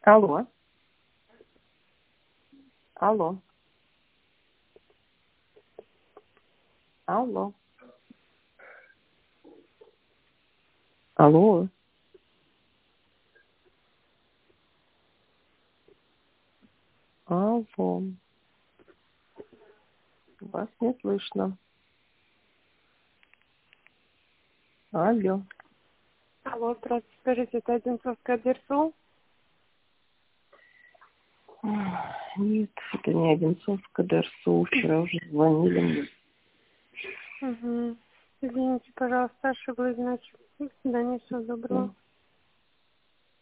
Алло. Алло. Алло. Алло. Алло. Вас не слышно. Алло. Алло, здравствуйте, скажите, это Одинцовская ДРСУ? Нет, это не Одинцовская ДРСУ. Вчера уже звонили мне. Угу. Извините, пожалуйста, ошиблась, значит. До свидания, всего доброго.